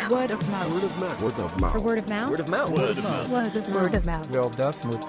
Word of mouth. Word of mouth. Word of mouth. For word of mouth? Word of mouth. Word of mouth. Word of mouth. Word of mouth. Wel definitely.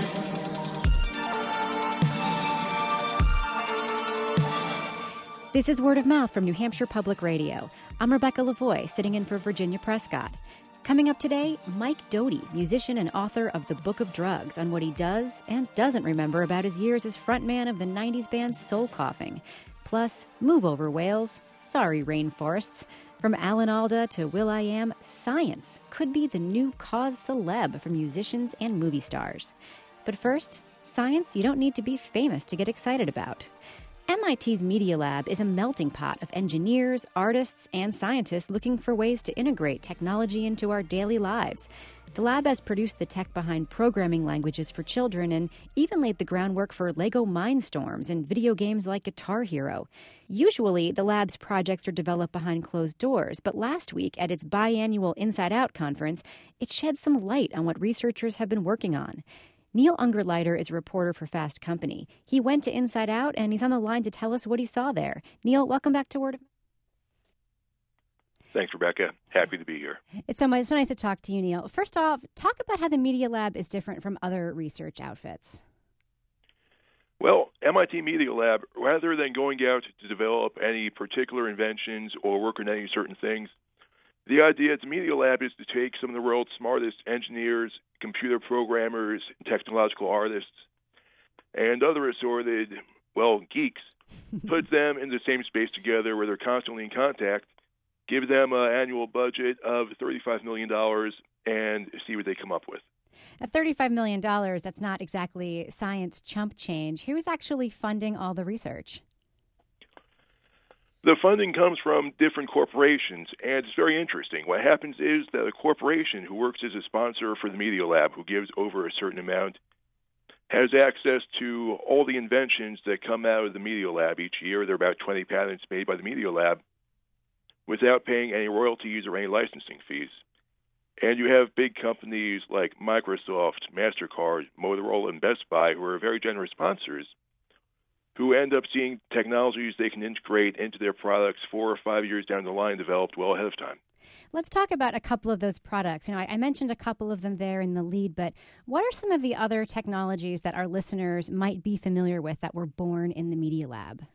This is Word of Mouth from New Hampshire Public Radio. I'm Rebecca Lavoie, sitting in for Virginia Prescott. Coming up today, Mike Doughty, musician and author of The Book of Drugs, on what he does and doesn't remember about his years as frontman of the 90s band Soul Coughing. Plus, Move Over Whales, Sorry Rainforests. From Alan Alda to will.i.am, science could be the new cause celeb for musicians and movie stars. But first, science you don't need to be famous to get excited about. MIT's Media Lab is a melting pot of engineers, artists, and scientists looking for ways to integrate technology into our daily lives. The lab has produced the tech behind programming languages for children and even laid the groundwork for Lego Mindstorms and video games like Guitar Hero. Usually, the lab's projects are developed behind closed doors, but last week at its biannual Inside Out conference, it shed some light on what researchers have been working on. Neil Ungerleider is a reporter for Fast Company. He went to Inside Out, and he's on the line to tell us what he saw there. Neil, welcome back to Word of... Thanks, Rebecca. Happy to be here. It's so nice to talk to you, Neil. First off, talk about how the Media Lab is different from other research outfits. Well, MIT Media Lab, rather than going out to develop any particular inventions or work on any certain things, the idea at the Media Lab is to take some of the world's smartest engineers, computer programmers, technological artists, and other assorted, geeks, put them in the same space together where they're constantly in contact, give them an annual budget of $35 million, and see what they come up with. At $35 million, that's not exactly science chump change. Who's actually funding all the research? The funding comes from different corporations, and it's very interesting. What happens is that a corporation who works as a sponsor for the Media Lab, who gives over a certain amount, has access to all the inventions that come out of the Media Lab each year. There are about 20 patents made by the Media Lab without paying any royalties or any licensing fees. And you have big companies like Microsoft, MasterCard, Motorola, and Best Buy, who are very generous sponsors, who end up seeing technologies they can integrate into their products 4 or 5 years down the line, developed well ahead of time. Let's talk about a couple of those products. I mentioned a couple of them there in the lead, but what are some of the other technologies that our listeners might be familiar with that were born in the Media Lab?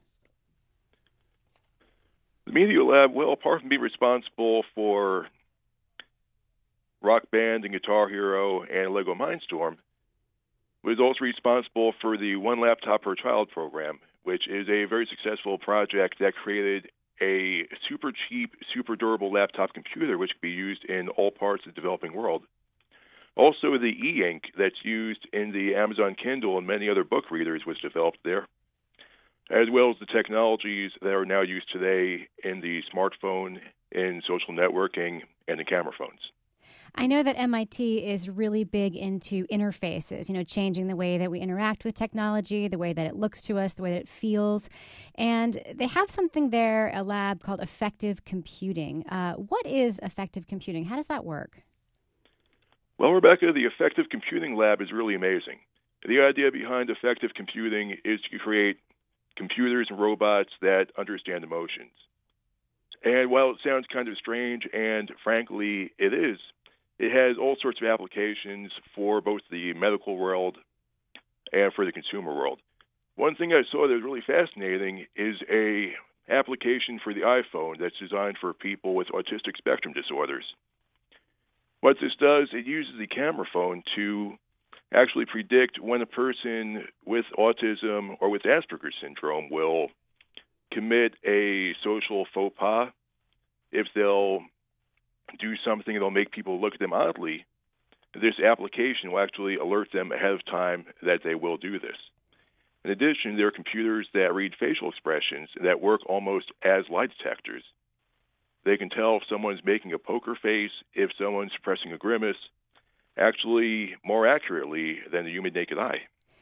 The Media Lab, apart from being responsible for Rock Band and Guitar Hero and Lego Mindstorm, was also responsible for the One Laptop Per Child program, which is a very successful project that created a super cheap, super durable laptop computer which could be used in all parts of the developing world. Also, the e-ink that's used in the Amazon Kindle and many other book readers was developed there, as well as the technologies that are now used today in the smartphone, in social networking, and in camera phones. I know that MIT is really big into interfaces, changing the way that we interact with technology, the way that it looks to us, the way that it feels. And they have something there, a lab called Effective Computing. What is effective computing? How does that work? Well, Rebecca, the Effective Computing Lab is really amazing. The idea behind effective computing is to create computers and robots that understand emotions. And while it sounds kind of strange, and frankly it is, it has all sorts of applications for both the medical world and for the consumer world. One thing I saw that was really fascinating is a application for the iPhone that's designed for people with autistic spectrum disorders. What this does, it uses the camera phone to actually predict when a person with autism or with Asperger's syndrome will commit a social faux pas, if they'll do something that'll make people look at them oddly. This application will actually alert them ahead of time that they will do this. In addition, there are computers that read facial expressions that work almost as lie detectors. They can tell if someone's making a poker face, if someone's suppressing a grimace, actually more accurately than the human naked eye.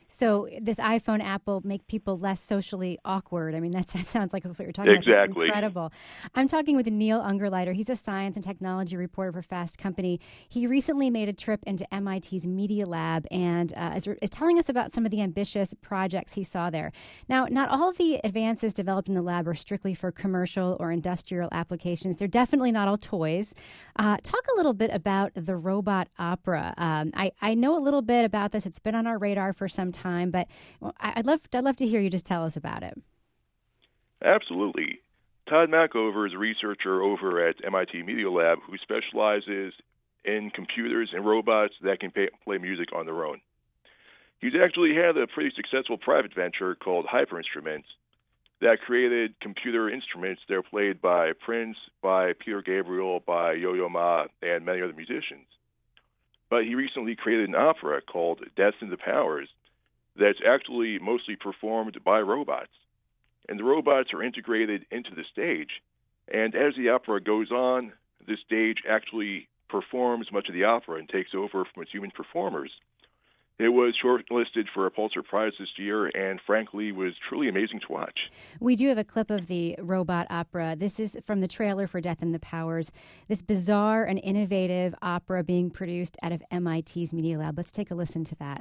So this iPhone app will make people less socially awkward. I mean, that sounds like what you're talking about. Exactly. Incredible. I'm talking with Neil Ungerleider. He's a science and technology reporter for Fast Company. He recently made a trip into MIT's Media Lab and is telling us about some of the ambitious projects he saw there. Now, not all of the advances developed in the lab are strictly for commercial or industrial applications. They're definitely not all toys. Talk a little bit about the robot opera. I know a little bit about this. It's been on our radar for some time, but I'd love to hear you just tell us about it. Absolutely. Todd Mackover is a researcher over at MIT Media Lab who specializes in computers and robots that can play music on their own. He's actually had a pretty successful private venture called Hyper Instruments that created computer instruments that are played by Prince, by Peter Gabriel, by Yo-Yo Ma, and many other musicians. But he recently created an opera called Death and the Powers that's actually mostly performed by robots. And the robots are integrated into the stage. And as the opera goes on, the stage actually performs much of the opera and takes over from its human performers. It was shortlisted for a Pulitzer Prize this year and, frankly, was truly amazing to watch. We do have a clip of the robot opera. This is from the trailer for Death and the Powers, this bizarre and innovative opera being produced out of MIT's Media Lab. Let's take a listen to that.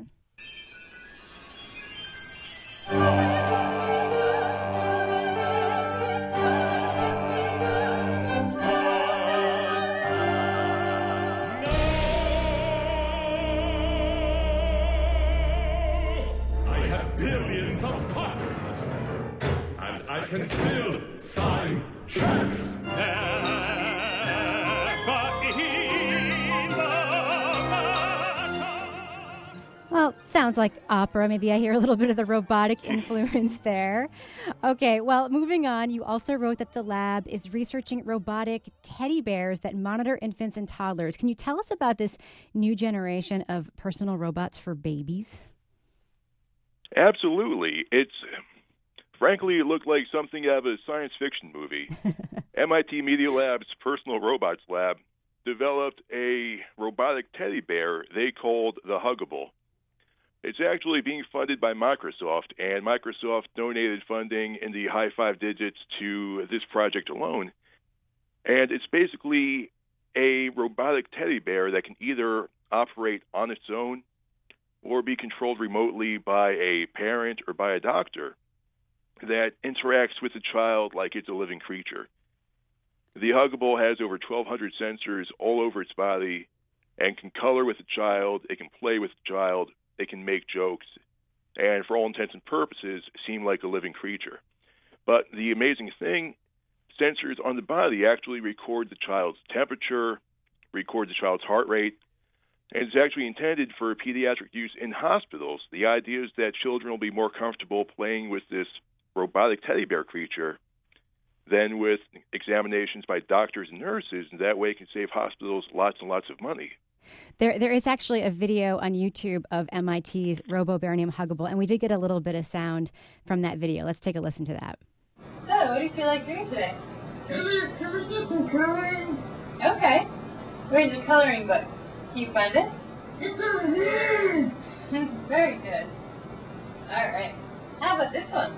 Billions of bucks, and I can still sign checks. Well, sounds like opera. Maybe I hear a little bit of the robotic influence there. Okay, well, moving on, you also wrote that the lab is researching robotic teddy bears that monitor infants and toddlers. Can you tell us about this new generation of personal robots for babies? Absolutely. Frankly, it looked like something out of a science fiction movie. MIT Media Lab's Personal Robots Lab developed a robotic teddy bear they called the Huggable. It's actually being funded by Microsoft, and Microsoft donated funding in the high five digits to this project alone. And it's basically a robotic teddy bear that can either operate on its own or be controlled remotely by a parent or by a doctor that interacts with the child like it's a living creature. The Huggable has over 1,200 sensors all over its body and can color with the child, it can play with the child, it can make jokes, and for all intents and purposes, seem like a living creature. But the amazing thing, sensors on the body actually record the child's temperature, record the child's heart rate, and it's actually intended for pediatric use in hospitals. The idea is that children will be more comfortable playing with this robotic teddy bear creature than with examinations by doctors and nurses, and that way it can save hospitals lots and lots of money. There is actually a video on YouTube of MIT's RoboBear named Huggable, and we did get a little bit of sound from that video. Let's take a listen to that. So, what do you feel like doing today? Can we do some coloring? Okay. Where's your coloring book? Can you find it? It's over here! Very good. Alright. How about this one?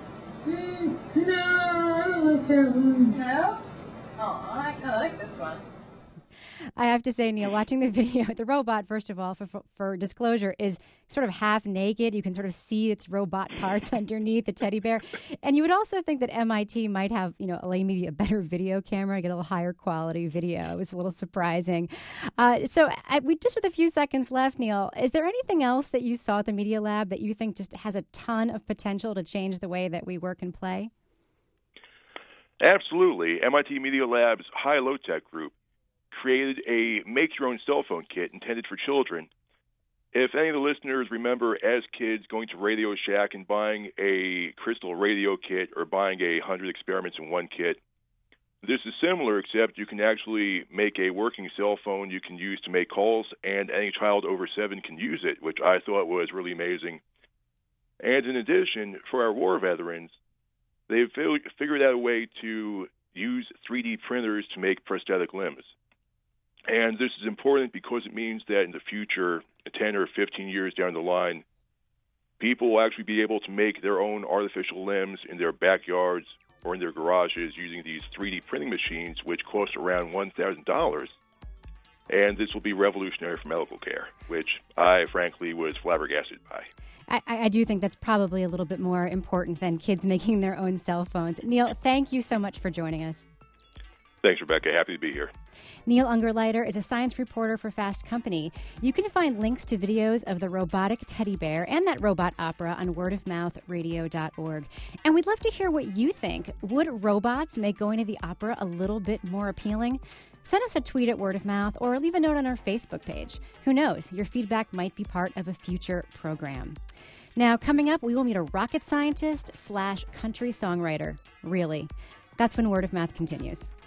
No, I don't like that one. No? Aw, I kind of like this one. I have to say, Neil, watching the video, the robot, first of all, for disclosure, is sort of half naked. You can sort of see its robot parts underneath the teddy bear. And you would also think that MIT might have, maybe a better video camera, get a little higher quality video. It was a little surprising. We just with a few seconds left, Neil, is there anything else that you saw at the Media Lab that you think just has a ton of potential to change the way that we work and play? Absolutely. MIT Media Lab's High-Low Tech group created a make-your-own cell phone kit intended for children. If any of the listeners remember as kids going to Radio Shack and buying a crystal radio kit or buying 100 experiments in one kit, this is similar, except you can actually make a working cell phone you can use to make calls, and any child over 7 can use it, which I thought was really amazing. And in addition, for our war veterans, they've figured out a way to use 3D printers to make prosthetic limbs. And this is important because it means that in the future, 10 or 15 years down the line, People will actually be able to make their own artificial limbs in their backyards or in their garages using these 3D printing machines, which cost around $1,000. And this will be revolutionary for medical care, which I, frankly, was flabbergasted by. I do think that's probably a little bit more important than kids making their own cell phones. Neil, thank you so much for joining us. Thanks, Rebecca. Happy to be here. Neil Ungerleider is a science reporter for Fast Company. You can find links to videos of the robotic teddy bear and that robot opera on wordofmouthradio.org. And we'd love to hear what you think. Would robots make going to the opera a little bit more appealing? Send us a tweet at Word of Mouth or leave a note on our Facebook page. Who knows? Your feedback might be part of a future program. Now, coming up, we will meet a rocket scientist / country songwriter. Really. That's when Word of Mouth continues.